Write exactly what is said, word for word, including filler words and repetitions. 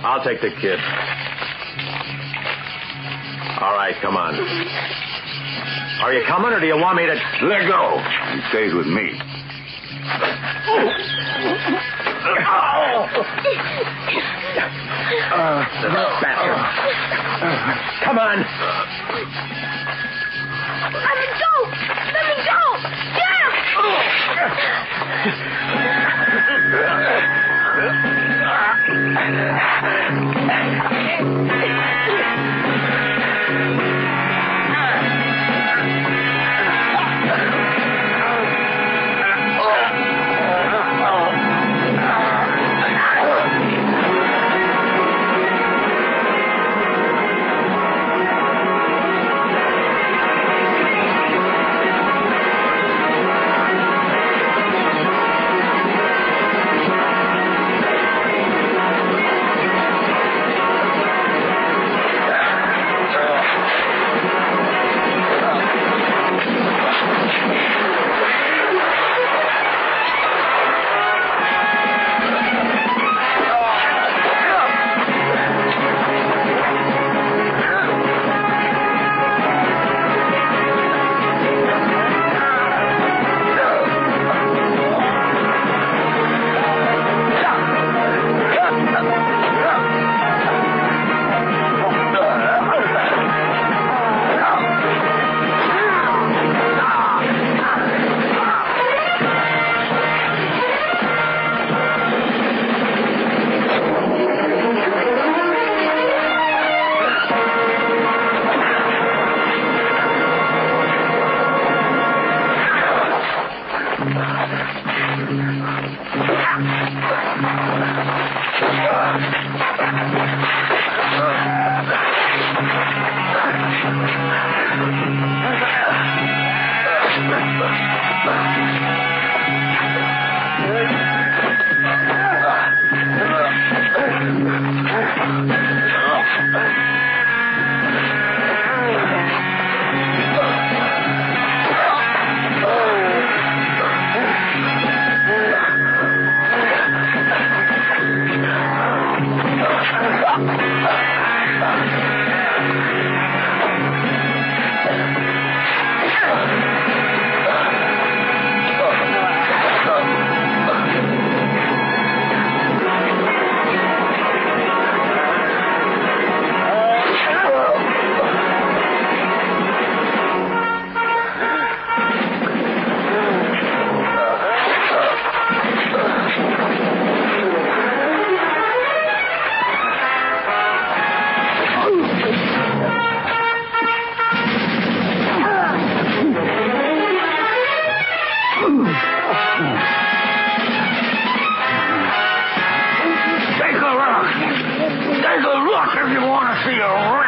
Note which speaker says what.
Speaker 1: I'll take the kid. All right, come on. Are you coming, or do you want me to...
Speaker 2: Let go. He stays with me.
Speaker 1: Uh, bastard. Come on.
Speaker 3: Let me go. Let me go. Yeah.
Speaker 2: Take a look if you want to see a